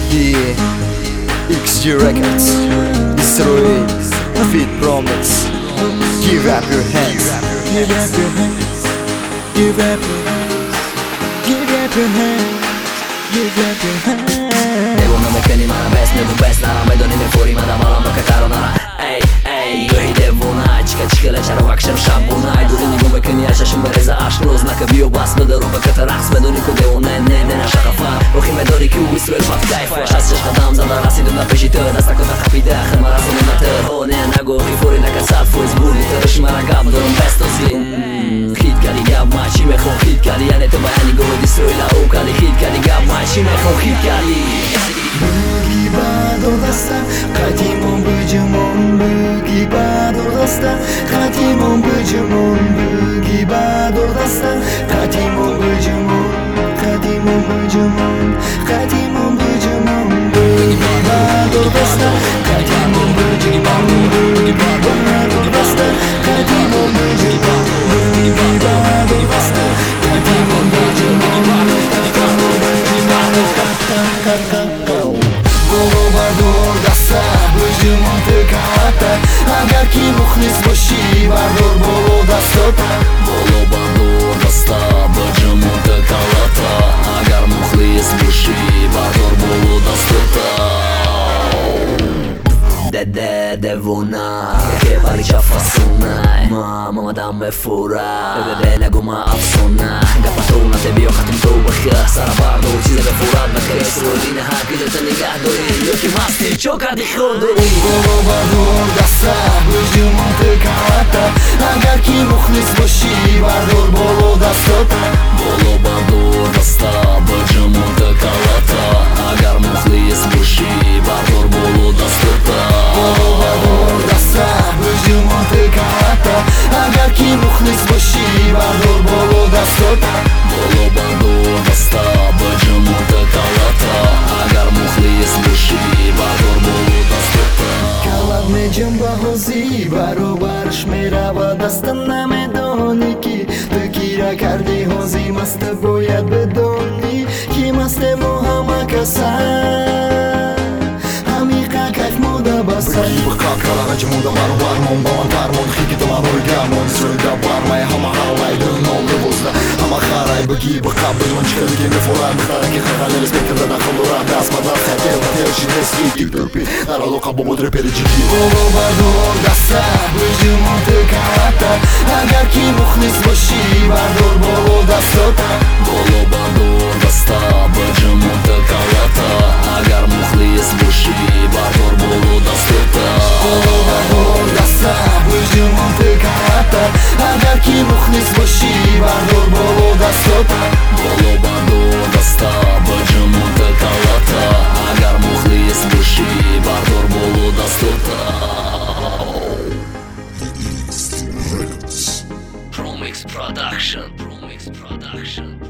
D XG Records, Destroy, Feed Promise. Give up your hands. Give up your hands. Give up your hands. Give up your hands. Give up your hands. Devo non perché rimane best, ne best na vedo ne fuori ma da malamba che caro nara. Ey ey göri devuna чика чика la charo akşam şambuna Duri ne bu bekeni yaşashim bereza aşk roznaka bio bas me daro bakata raqs me dori kode one ne ne na shaqafa rohi me dori ki wisrel pat kayfa shas qadam zada rasi duna pejita dasta kota khapida akhir mara sona ter hone na go khifori na kasat foiz buri terish mara gab dorum best ozin khit kali gab ma chi mekhon khit kali yani to bayani go destroy la o kali khit kali gab ma chi mekhon khit kali Boogie bado dasta Qatimon bujumon Boogie bado dasta Qatimon bujumon Boogie bado dasta Qatimon bujumon Qatimon bujumon Qatimon bujumon Boogie bado dasta Qatimon bujumon Boogie bado dasta Qatimon bujumon Boogie bado dasta Qatimon bujumon Bujumon tekata Agar ki mukhlis boshi Bardor bolo dastota Bolo bardor dasta Bujumon tekalata Agar mukhlis boshi Bardor bolo dastota Dede devuna Che pari c'affassona Mama damme fura Bebe neguma afsona Gapatuna te bio khatim to bakha Sara bardo Cize be furad bakha Srodine ha Gide te nigah dori Yoki masti Choka di khodori Bolo bardor dasta Bujumon tekata Agar ki mukhlis boshi Bardor bolo dastota Bolo bardor dasta Bujumon tekalata Agar mukhlis boshi Bardor bolo dastota Bolo bardor dasta Bujumon tekata Agar ki mukhlis boshi Bardor bolo dastota Bolo bardor dasta Bujumon tekalata Agar mukhlis boshi Bardor bolo dastota Kalab me jamba hozi Barobarsh merava dastan namedoni ki Tu kira kardi hozi Maste boyad bedoni Ki maste mohama kasa Hamika kayf moda basa Bıkak kalan acımında var mon Baman tarmon Hiki dolan orgamon Sırda barmaya hama halaydın Oldu bozda Ama haray bagi bıkak Bıcman çıkarı gemi foran Bıktaraki haranel Spektrda da kalura Dasmada Satel Katel Şineski Tip törpi Naraloka bobo treperi ciki Bolo bardor dasta Bujumon tekata Agar ki mukhlis boshi Bardor bolo dastota Bolo bardor dasta Bujumon tekalata Agar mukhlis boshi Bardor bolo dastota Bolo bardor dasta Bujumon tekata Agar ki mukhlis boshi Bardor bolo dastota Bolo bardor dasta Bujumon tekalata Agar mukhlis boshi Bardor bolo dastota Promix Production